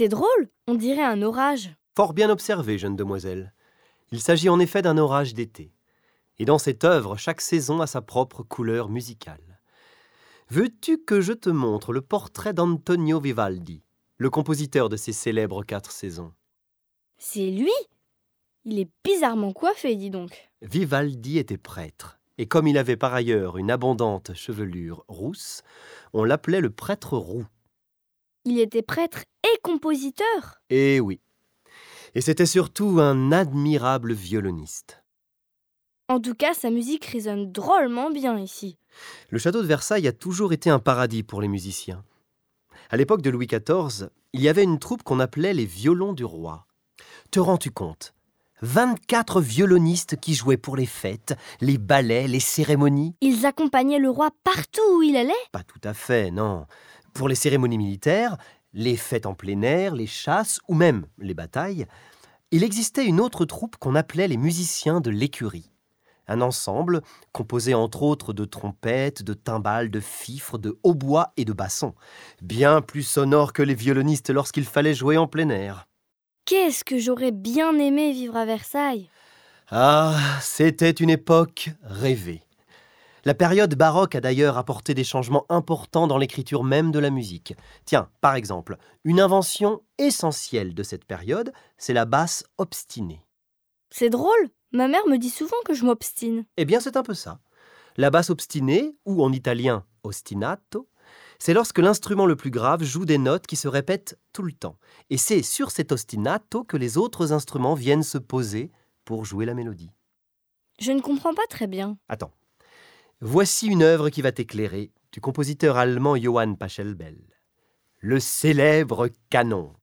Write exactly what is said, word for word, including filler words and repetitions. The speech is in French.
C'est drôle, on dirait un orage. Fort bien observé, jeune demoiselle. Il s'agit en effet d'un orage d'été. Et dans cette œuvre, chaque saison a sa propre couleur musicale. Veux-tu que je te montre le portrait d'Antonio Vivaldi, le compositeur de ces célèbres quatre saisons? C'est lui? Il est bizarrement coiffé, dis donc. Vivaldi était prêtre, et comme il avait par ailleurs une abondante chevelure rousse, on l'appelait le prêtre roux. Il était prêtre et compositeur? Eh oui. Et c'était surtout un admirable violoniste. En tout cas, sa musique résonne drôlement bien ici. Le château de Versailles a toujours été un paradis pour les musiciens. À l'époque de Louis quatorze, il y avait une troupe qu'on appelait les violons du roi. Te rends-tu compte? vingt-quatre violonistes qui jouaient pour les fêtes, les ballets, les cérémonies. Ils accompagnaient le roi partout où il allait? Pas tout à fait, non. Pour les cérémonies militaires, les fêtes en plein air, les chasses ou même les batailles, il existait une autre troupe qu'on appelait les musiciens de l'écurie. Un ensemble composé entre autres de trompettes, de timbales, de fifres, de hautbois et de bassons, bien plus sonores que les violonistes lorsqu'il fallait jouer en plein air. Qu'est-ce que j'aurais bien aimé vivre à Versailles! Ah, c'était une époque rêvée. La période baroque a d'ailleurs apporté des changements importants dans l'écriture même de la musique. Tiens, par exemple, une invention essentielle de cette période, c'est la basse obstinée. C'est drôle, ma mère me dit souvent que je m'obstine. Eh bien, c'est un peu ça. La basse obstinée, ou en italien ostinato, c'est lorsque l'instrument le plus grave joue des notes qui se répètent tout le temps. Et c'est sur cet ostinato que les autres instruments viennent se poser pour jouer la mélodie. Je ne comprends pas très bien. Attends. Voici une œuvre qui va t'éclairer, du compositeur allemand Johann Pachelbel. Le célèbre canon.